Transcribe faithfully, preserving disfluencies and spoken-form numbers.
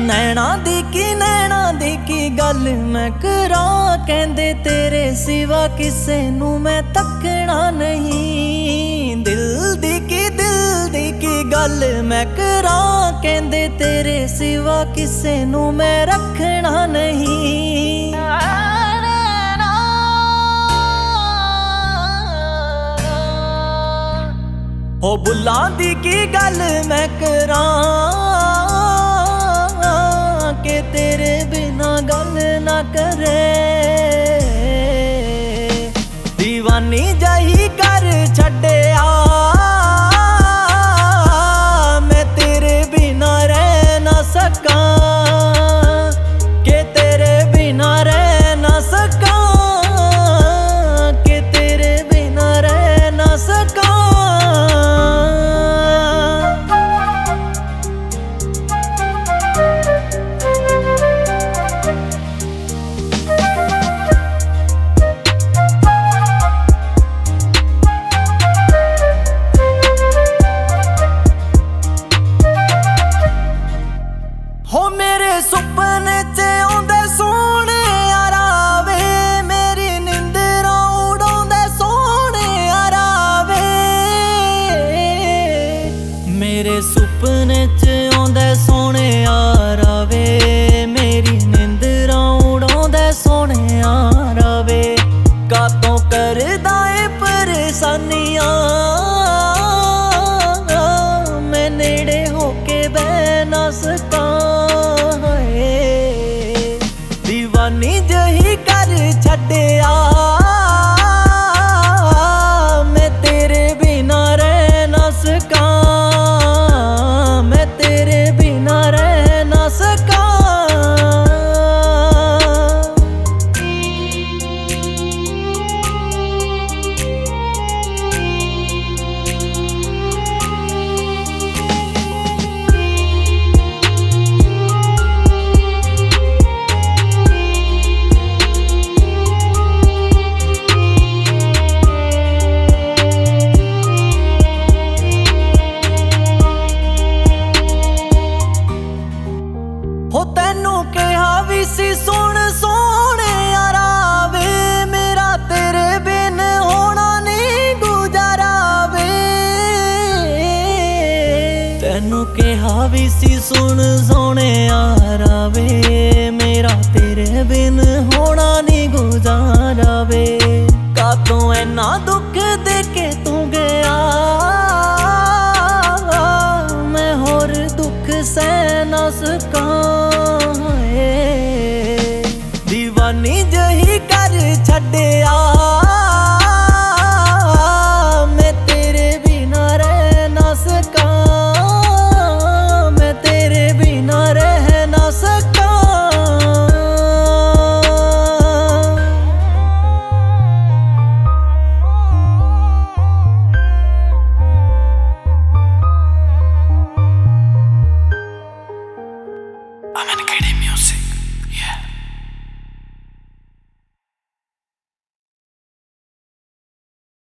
नैना दी की नैना दी की गल मैं करा, कहंदे तेरे सिवा किसे नू मैं तकना नहीं। दिल दी की दिल दी की गल मैं करा, कहंदे तेरे सिवा किसे नू मैं रखना नहीं। हो बुल्लां दी की गल मैं करा, के तेरे बिना गल ना करे। दीवानी जाही कर छड्डिया, मैं तेरे बिना रह ना सका, के तेरे बिना रह ना सका, के तेरे बिना रह ना सका। हो मेरे सुपने च आउंदे सोहणे रावे, मेरी निंदरां उड़ाउंदे सोहणे रावे। मेरे सुपने च आउंदे सोहणे रावे, मेरी निंदरां उड़ाउंदे सोहणे रावे। कातों करदा ए परेशानियां, मैं नेड़े होके बह ना सका। दीवानी जही कर छड्डिया, मैं तेरे बिना रह ना सका, मैं तेरे बिना रह ना सका। हो तैनू कहा भी सी सुन सोहणे रावे, मेरा तेरे बिन होना नहीं गुजारा वे। तैनू कहा भी सी सुन सोहणे रावे, मेरा तेरे बिन होना नहीं गुजारा वे। कातों ऐना दुख देख